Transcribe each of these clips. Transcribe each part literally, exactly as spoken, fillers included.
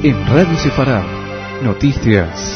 En Radio Sefará, noticias.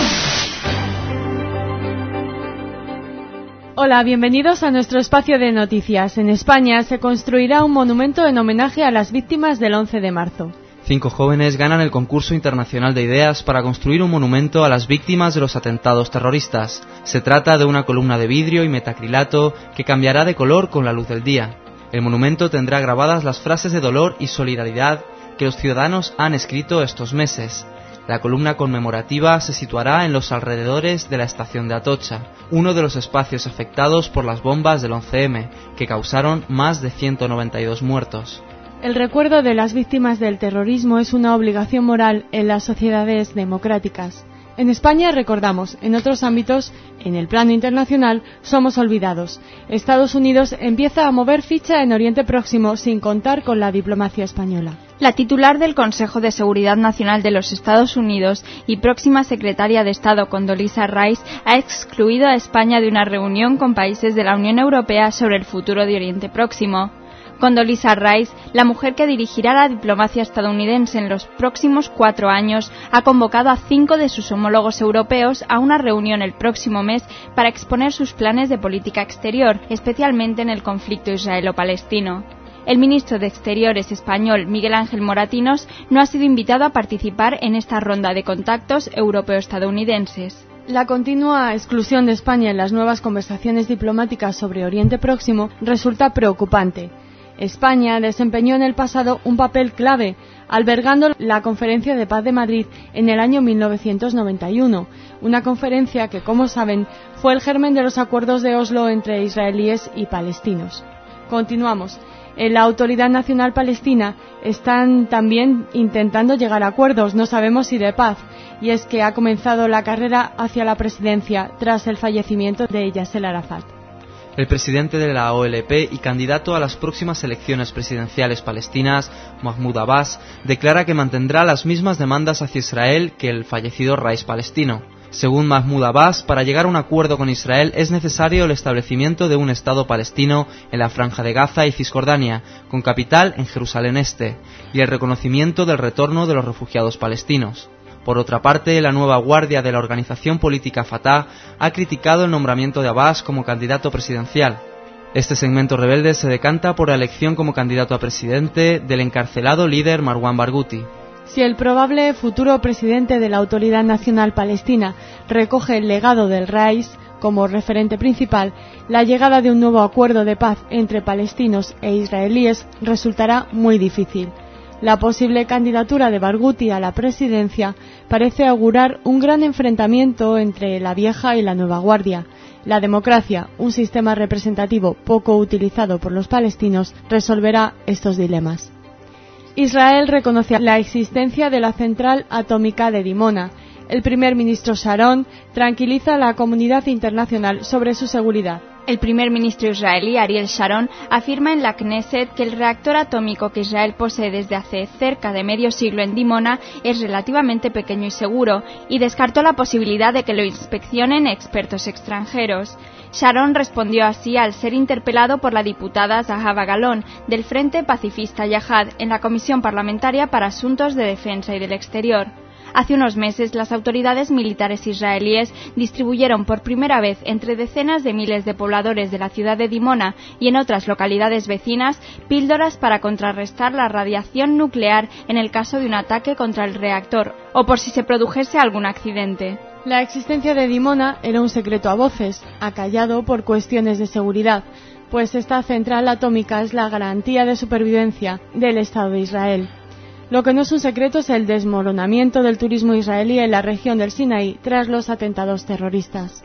Hola, bienvenidos a nuestro espacio de noticias. En España se construirá un monumento en homenaje a las víctimas del once de marzo. Cinco jóvenes ganan el concurso internacional de ideas para construir un monumento a las víctimas de los atentados terroristas. Se trata de una columna de vidrio y metacrilato que cambiará de color con la luz del día. El monumento tendrá grabadas las frases de dolor y solidaridad que los ciudadanos han escrito estos meses. La columna conmemorativa se situará en los alrededores de la estación de Atocha, uno de los espacios afectados por las bombas del once eme, que causaron más de ciento noventa y dos muertos. El recuerdo de las víctimas del terrorismo es una obligación moral en las sociedades democráticas. En España recordamos, en otros ámbitos, en el plano internacional, somos olvidados. Estados Unidos empieza a mover ficha en Oriente Próximo sin contar con la diplomacia española. La titular del Consejo de Seguridad Nacional de los Estados Unidos y próxima secretaria de Estado Condoleezza Rice ha excluido a España de una reunión con países de la Unión Europea sobre el futuro de Oriente Próximo. Condoleezza Rice, la mujer que dirigirá la diplomacia estadounidense en los próximos cuatro años, ha convocado a cinco de sus homólogos europeos a una reunión el próximo mes para exponer sus planes de política exterior, especialmente en el conflicto israelo-palestino. El ministro de Exteriores español, Miguel Ángel Moratinos, no ha sido invitado a participar en esta ronda de contactos europeo-estadounidenses. La continua exclusión de España en las nuevas conversaciones diplomáticas sobre Oriente Próximo resulta preocupante. España desempeñó en el pasado un papel clave, albergando la Conferencia de Paz de Madrid en el año mil novecientos noventa y uno, una conferencia que, como saben, fue el germen de los acuerdos de Oslo entre israelíes y palestinos. Continuamos. En la Autoridad Nacional Palestina están también intentando llegar a acuerdos, no sabemos si de paz, y es que ha comenzado la carrera hacia la presidencia tras el fallecimiento de Yasser Arafat. El presidente de la O L P y candidato a las próximas elecciones presidenciales palestinas, Mahmoud Abbas, declara que mantendrá las mismas demandas hacia Israel que el fallecido Rais palestino. Según Mahmoud Abbas, para llegar a un acuerdo con Israel es necesario el establecimiento de un Estado palestino en la Franja de Gaza y Cisjordania, con capital en Jerusalén Este, y el reconocimiento del retorno de los refugiados palestinos. Por otra parte, la nueva guardia de la organización política Fatah ha criticado el nombramiento de Abbas como candidato presidencial. Este segmento rebelde se decanta por la elección como candidato a presidente del encarcelado líder Marwan Barghouti. Si el probable futuro presidente de la Autoridad Nacional Palestina recoge el legado del Rais como referente principal, la llegada de un nuevo acuerdo de paz entre palestinos e israelíes resultará muy difícil. La posible candidatura de Barghouti a la presidencia parece augurar un gran enfrentamiento entre la vieja y la nueva guardia. La democracia, un sistema representativo poco utilizado por los palestinos, resolverá estos dilemas. Israel reconoce la existencia de la central atómica de Dimona. El primer ministro Sharon tranquiliza a la comunidad internacional sobre su seguridad. El primer ministro israelí, Ariel Sharon, afirma en la Knesset que el reactor atómico que Israel posee desde hace cerca de medio siglo en Dimona es relativamente pequeño y seguro, y descartó la posibilidad de que lo inspeccionen expertos extranjeros. Sharon respondió así al ser interpelado por la diputada Zahava Galón, del Frente Pacifista Yahad, en la Comisión Parlamentaria para Asuntos de Defensa y del Exterior. Hace unos meses, las autoridades militares israelíes distribuyeron por primera vez entre decenas de miles de pobladores de la ciudad de Dimona y en otras localidades vecinas píldoras para contrarrestar la radiación nuclear en el caso de un ataque contra el reactor o por si se produjese algún accidente. La existencia de Dimona era un secreto a voces, acallado por cuestiones de seguridad, pues esta central atómica es la garantía de supervivencia del Estado de Israel. Lo que no es un secreto es el desmoronamiento del turismo israelí en la región del Sinaí tras los atentados terroristas.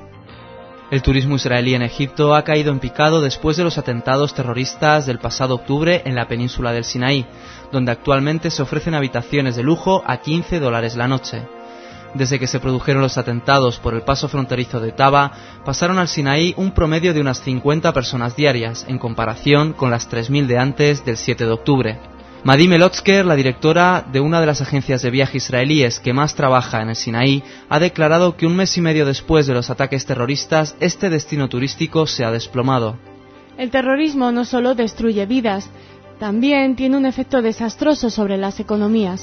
El turismo israelí en Egipto ha caído en picado después de los atentados terroristas del pasado octubre en la península del Sinaí, donde actualmente se ofrecen habitaciones de lujo a quince dólares la noche. Desde que se produjeron los atentados por el paso fronterizo de Taba, pasaron al Sinaí un promedio de unas cincuenta personas diarias, en comparación con las tres mil de antes del siete de octubre. Madi Melotzker, la directora de una de las agencias de viaje israelíes que más trabaja en el Sinaí, ha declarado que un mes y medio después de los ataques terroristas, este destino turístico se ha desplomado. El terrorismo no solo destruye vidas, también tiene un efecto desastroso sobre las economías.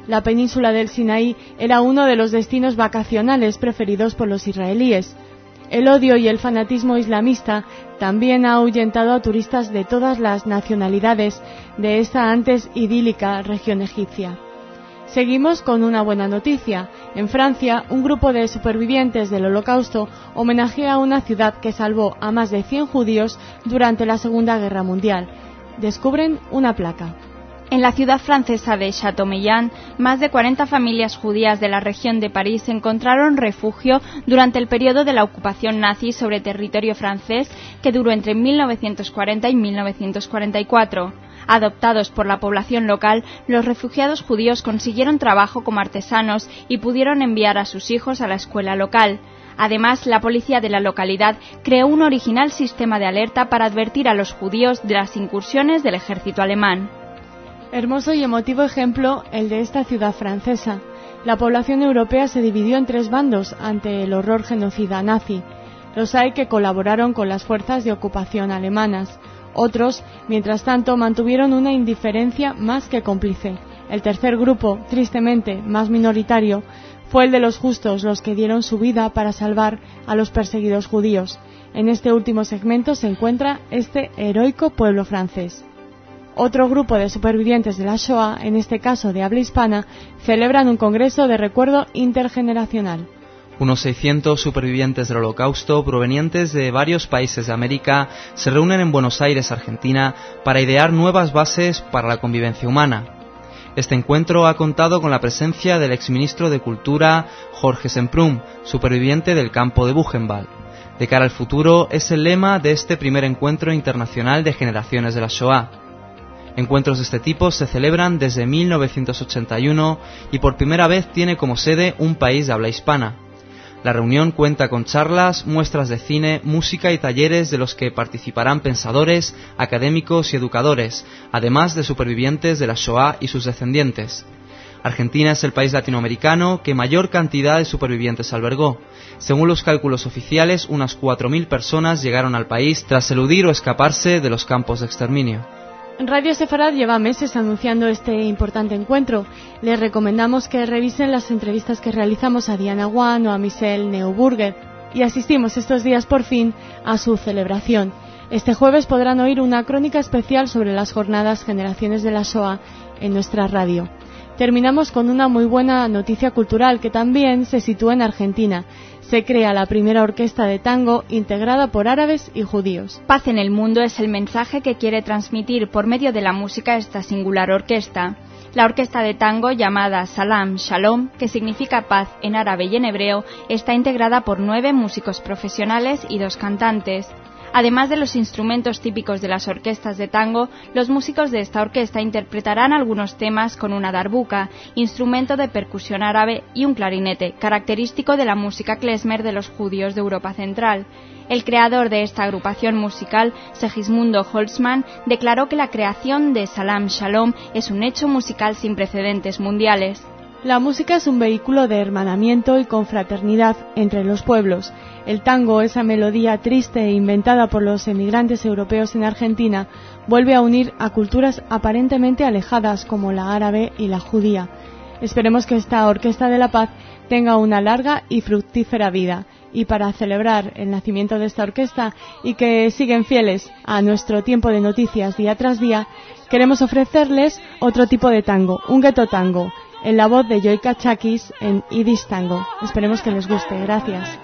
La península del Sinaí era uno de los destinos vacacionales preferidos por los israelíes. El odio y el fanatismo islamista también ha ahuyentado a turistas de todas las nacionalidades de esta antes idílica región egipcia. Seguimos con una buena noticia. En Francia, un grupo de supervivientes del Holocausto homenajea a una ciudad que salvó a más de cien judíos durante la Segunda Guerra Mundial. Descubren una placa. En la ciudad francesa de Châteaubriand, más de cuarenta familias judías de la región de París encontraron refugio durante el periodo de la ocupación nazi sobre territorio francés que duró entre mil novecientos cuarenta y mil novecientos cuarenta y cuatro. Adoptados por la población local, los refugiados judíos consiguieron trabajo como artesanos y pudieron enviar a sus hijos a la escuela local. Además, la policía de la localidad creó un original sistema de alerta para advertir a los judíos de las incursiones del ejército alemán. Hermoso y emotivo ejemplo el de esta ciudad francesa. La población europea se dividió en tres bandos ante el horror genocida nazi. Los hay que colaboraron con las fuerzas de ocupación alemanas. Otros, mientras tanto, mantuvieron una indiferencia más que cómplice. El tercer grupo, tristemente más minoritario, fue el de los justos, los que dieron su vida para salvar a los perseguidos judíos. En este último segmento se encuentra este heroico pueblo francés. Otro grupo de supervivientes de la Shoah, en este caso de habla hispana, celebran un congreso de recuerdo intergeneracional. Unos seiscientos supervivientes del Holocausto provenientes de varios países de América se reúnen en Buenos Aires, Argentina, para idear nuevas bases para la convivencia humana. Este encuentro ha contado con la presencia del exministro de Cultura Jorge Semprún, superviviente del campo de Buchenwald. De cara al futuro es el lema de este primer encuentro internacional de generaciones de la Shoah. Encuentros de este tipo se celebran desde mil novecientos ochenta y uno y por primera vez tiene como sede un país de habla hispana. La reunión cuenta con charlas, muestras de cine, música y talleres de los que participarán pensadores, académicos y educadores, además de supervivientes de la Shoah y sus descendientes. Argentina es el país latinoamericano que mayor cantidad de supervivientes albergó. Según los cálculos oficiales, unas cuatro mil personas llegaron al país tras eludir o escaparse de los campos de exterminio. Radio Sefarad lleva meses anunciando este importante encuentro. Les recomendamos que revisen las entrevistas que realizamos a Diana Wan o a Michelle Neuburger y asistimos estos días por fin a su celebración. Este jueves podrán oír una crónica especial sobre las jornadas Generaciones de la Shoah en nuestra radio. Terminamos con una muy buena noticia cultural que también se sitúa en Argentina. Se crea la primera orquesta de tango integrada por árabes y judíos. Paz en el mundo es el mensaje que quiere transmitir por medio de la música esta singular orquesta. La orquesta de tango llamada Salam Shalom, que significa paz en árabe y en hebreo, está integrada por nueve músicos profesionales y dos cantantes. Además de los instrumentos típicos de las orquestas de tango, los músicos de esta orquesta interpretarán algunos temas con una darbuka, instrumento de percusión árabe, y un clarinete, característico de la música klezmer de los judíos de Europa Central. El creador de esta agrupación musical, Segismundo Holzmann, declaró que la creación de Salam Shalom es un hecho musical sin precedentes mundiales. La música es un vehículo de hermanamiento y confraternidad entre los pueblos. El tango, esa melodía triste e inventada por los emigrantes europeos en Argentina, vuelve a unir a culturas aparentemente alejadas como la árabe y la judía. Esperemos que esta Orquesta de la Paz tenga una larga y fructífera vida. Y para celebrar el nacimiento de esta orquesta y que siguen fieles a nuestro tiempo de noticias día tras día, queremos ofrecerles otro tipo de tango, un gueto tango, en la voz de Joy Kachakis en Yiddish Tango. Esperemos que les guste. Gracias.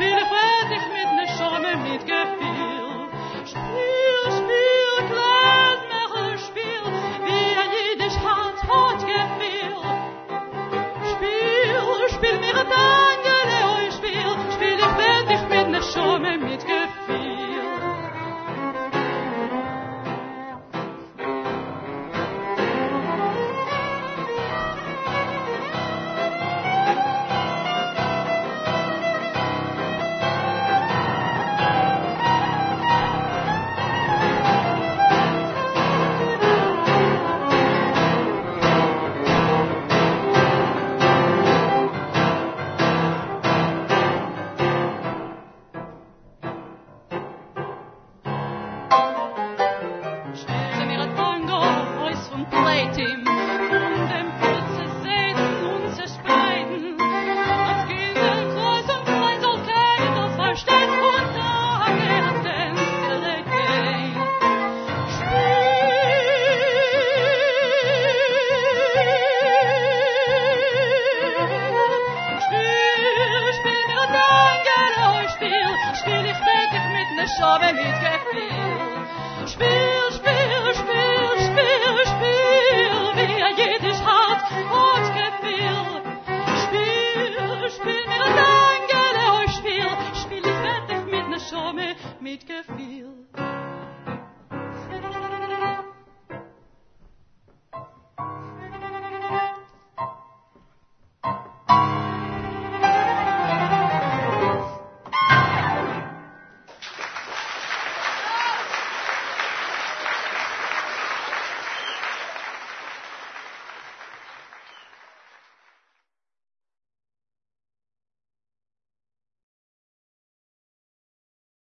Spiel, spiel, Klaas. ich habe mitgefühlt. Spiel